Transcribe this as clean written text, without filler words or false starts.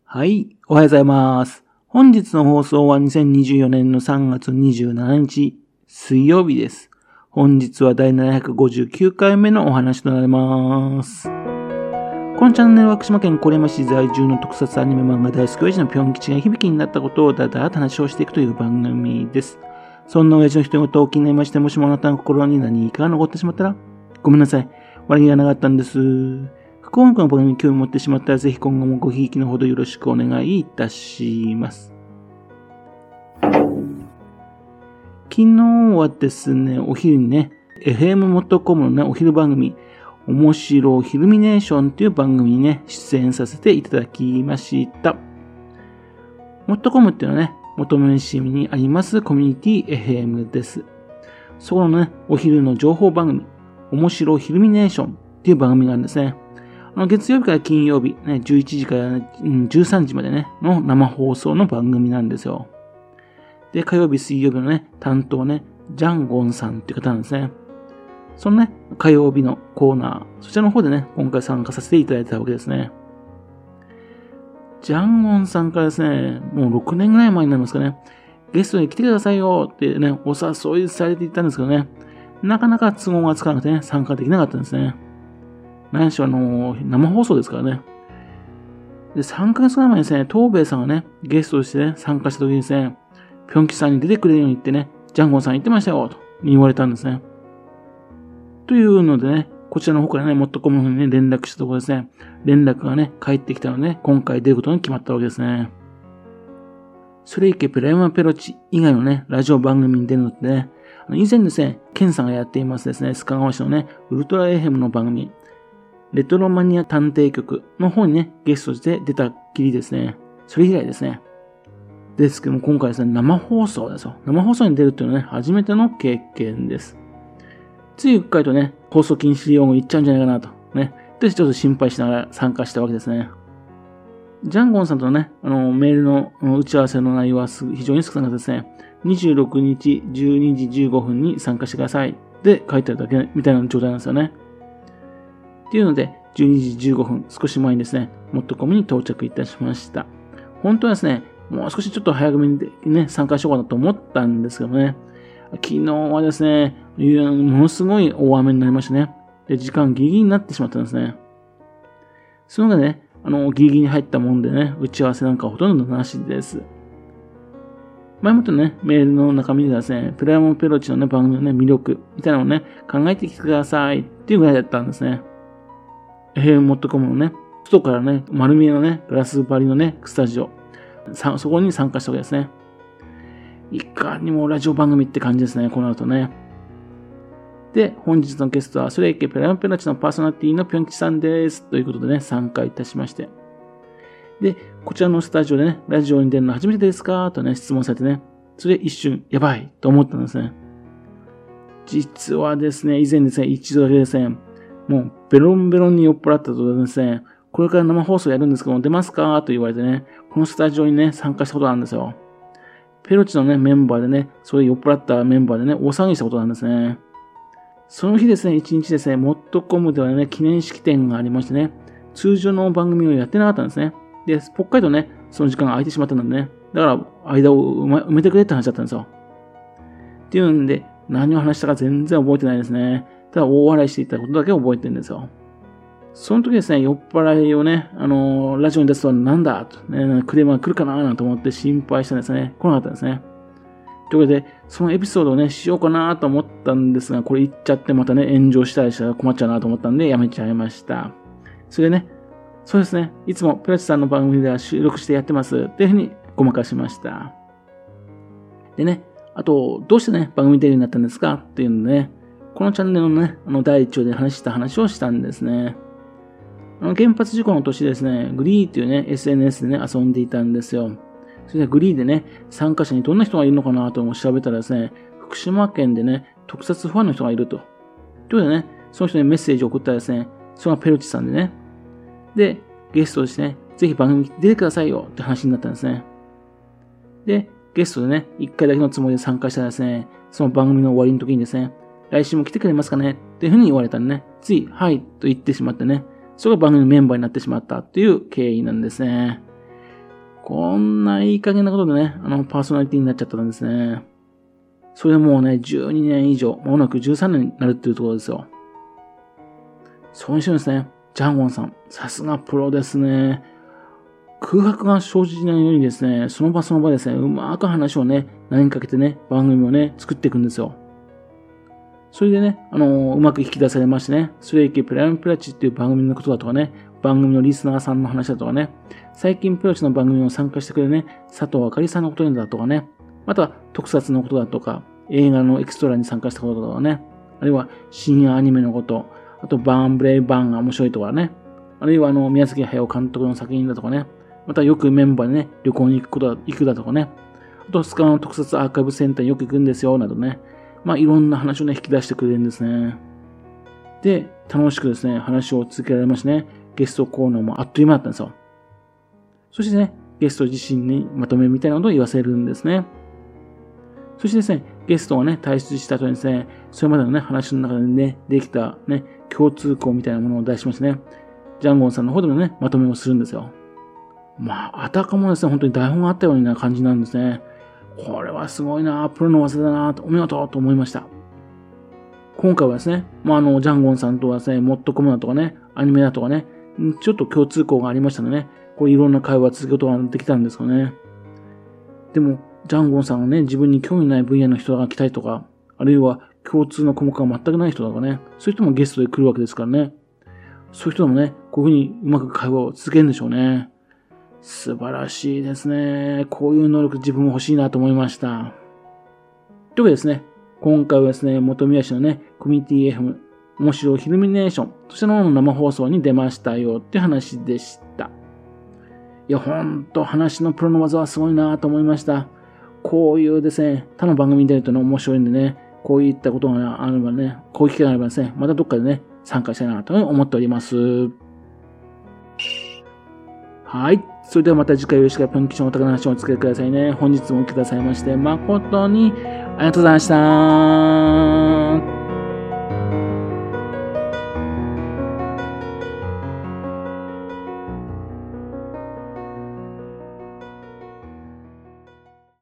はい、おはようございます。本日の放送は2024年の3月27日水曜日です。本日は第759回目のお話となります。このチャンネルは福島県郡山市在住の特撮アニメ漫画大好き親父のぴょん吉が響きになったことをだだっと話をしていくという番組です。そんな親父の一言を気になりまして、もしもあなたの心に何かが残ってしまったらごめんなさい。悪気がなかったんです。今回の番組に興味を持ってしまったら、ぜひ今後もごひいきのほどよろしくお願いいたします。昨日はですね、お昼にね、FM.com のね、お昼番組、面白ヒルミネーションという番組にね、出演させていただきました。.com っていうのはね、元々市にありますコミュニティ FM です。そこのね、お昼の情報番組、面白ヒルミネーションっていう番組があるんですね。月曜日から金曜日、ね、11時から13時までね、の生放送の番組なんですよ。で、火曜日、水曜日のね、担当ね、ジャンゴンさんっていう方なんですね。そのね、火曜日のコーナー、そちらの方でね、今回参加させていただいたわけですね。ジャンゴンさんからですね、もう6年ぐらい前になりますかね、ゲストに来てくださいよってね、お誘いされていたんですけどね、なかなか都合がつかなくてね、参加できなかったんですね。何しろ生放送ですからね。で、3ヶ月ぐらい前にですね、東兵衛さんがね、ゲストとしてね、参加した時にですね、ぴょん吉さんに出てくれるように言ってね、ジャンゴンさん言ってましたよ、と言われたんですね。というのでね、こちらの方からね、.com の方にね、連絡したところですね、連絡がね、返ってきたので、ね、今回出ることに決まったわけですね。それいけペラヤマペロチ以外のね、ラジオ番組に出るのってね、以前ですね、ケンさんがやっていますですね、須賀川市のね、ウルトラエヘムの番組、レトロマニア探偵局の方にね、ゲストとして出たっきりですね。それ以来ですね。ですけども、今回ですね、生放送ですよ。生放送に出るっていうのはね、初めての経験です。ついうっかりとね、放送禁止用語言っちゃうんじゃないかなと。ね。で、ちょっと心配しながら参加したわけですね。ジャンゴンさんとのね、メールの打ち合わせの内容は非常に少なかったですね。26日12時15分に参加してください。で、書いてあるだけみたいな状態なんですよね。っていうので、12時15分、少し前にですね、.com に到着いたしました。本当はですね、もう少しちょっと早めにね、参加しようかなと思ったんですけどもね、昨日はですね、ものすごい大雨になりましてね、で、時間ギリギリになってしまったんですね。その中でね、ギリギリに入ったもんでね、打ち合わせなんかほとんどなしです。前もってね、メールの中身でですね、プライムペロチのね、番組のね、魅力みたいなのをね、考えてきてくださいっていうぐらいだったんですね。FM.com のね、外からね、丸見えのね、ガラス張りのね、スタジオ。そこに参加したわけですね。いかにもラジオ番組って感じですね、この後ね。で、本日のゲストは、それいけペランペラチのパーソナリティのぴょん吉さんです。ということでね、参加いたしまして。で、こちらのスタジオでね、ラジオに出るの初めてですかとね、質問されてね、それ一瞬、やばいと思ったんですね。実はですね、以前ですね、一度だけですね、もうベロンベロンに酔っ払ったとですね、これから生放送やるんですけども出ますかと言われてね、このスタジオにね、参加したことなんですよ。ペロチのね、メンバーでね、そういう酔っ払ったメンバーでね、大騒ぎしたことなんですね。その日ですね、一日ですね、.com ではね、記念式典がありましてね、通常の番組をやってなかったんですね。で、ぽっかりとね、その時間が空いてしまったのでね、だから間を埋めてくれって話だったんですよ。っていうんで、何を話したか全然覚えてないですね。ただ大笑いしていたことだけ覚えてるんですよ。その時ですね、酔っ払いをね、ラジオに出すとなんだと、ね、クレームが来るかななんて思って心配したんですね。来なかったんですね。ということで、そのエピソードをね、しようかなと思ったんですが、これ言っちゃってまたね、炎上したりしたら困っちゃうなと思ったんで、やめちゃいました。それでね、そうですね、いつもペロチさんの番組では収録してやってますっていうふうにごまかしました。でね、あと、どうしてね、番組出るようになったんですかっていうのでね、このチャンネルのね、第1話で話した話をしたんですね。原発事故の年ですね、グリーというね、SNS でね、遊んでいたんですよ。それでグリーでね、参加者にどんな人がいるのかなと調べたらですね、福島県でね、特撮ファンの人がいると。ということでね、その人にメッセージを送ったらですね、それがペロチさんでね。で、ゲストとしてね、ぜひ番組に出てくださいよって話になったんですね。で、ゲストでね、1回だけのつもりで参加したらですね、その番組の終わりの時にですね、来週も来てくれますかねっていうふうに言われたんでね、つい、はいと言ってしまってね、それが番組のメンバーになってしまったっていう経緯なんですね。 こんないい加減なことでね、パーソナリティになっちゃったんですね。それでもうね、12年以上、まもなく13年になるっていうところですよ。それにしてもですね、ジャンゴンさん、さすがプロですね。空白が生じないようにですね、その場その場ですね、うまく話をね、投げかけてね、番組をね、作っていくんですよ。それでね、うまく引き出されましてね、スレイキプライムプラチっていう番組のことだとかね、番組のリスナーさんの話だとかね、最近プラチの番組を参加してくれるね、佐藤あかりさんのことだとかね、または特撮のことだとか、映画のエクストラに参加したことだとかね、あるいは深夜アニメのこと、あとバーンブレイバーンが面白いとかね、あるいは宮崎駿監督の作品だとかね、またよくメンバーでね、旅行に行くだとかね、あとスカの特撮アーカイブセンターによく行くんですよ、などね、いろんな話をね、引き出してくれるんですね。で、楽しくですね、話を続けられましてね、ゲストコーナーもあっという間だったんですよ。そしてね、ゲスト自身にまとめみたいなことを言わせるんですね。そしてですね、ゲストがね、退出した後にですね、それまでのね、話の中でね、できたね、共通項みたいなものを出しましてね、ジャンゴンさんの方でもね、まとめをするんですよ。あたかもですね、本当に台本があったような感じなんですね。これはすごいな、プロの技だな、お見事と思いました。今回はですね、ジャンゴンさんとはですね、モットコムだとかね、アニメだとかね、ちょっと共通項がありましたのでね、これいろんな会話を続けることができたんですよね。でも、ジャンゴンさんがね、自分に興味ない分野の人が来たりとか、あるいは共通の項目が全くない人とかね、そういう人もゲストで来るわけですからね。そういう人でもね、こういうふうにうまく会話を続けるんでしょうね。素晴らしいですね。こういう能力自分も欲しいなと思いました。というわけでですね、今回はですね、元宮市のね、コミュニティ FM、面白いイルミネーションとしての生放送に出ましたよって話でした。いや、ほんと話のプロの技はすごいなと思いました。こういうですね、他の番組に出るとね、面白いんでね、こういったことがあればね、こういう機会があればですね、またどっかでね、参加したいなと思っております。はい。それではまた次回よろしくプンキションお宝の話をお付けくださいね。本日もお聞きくださいまして、誠にありがとうございました。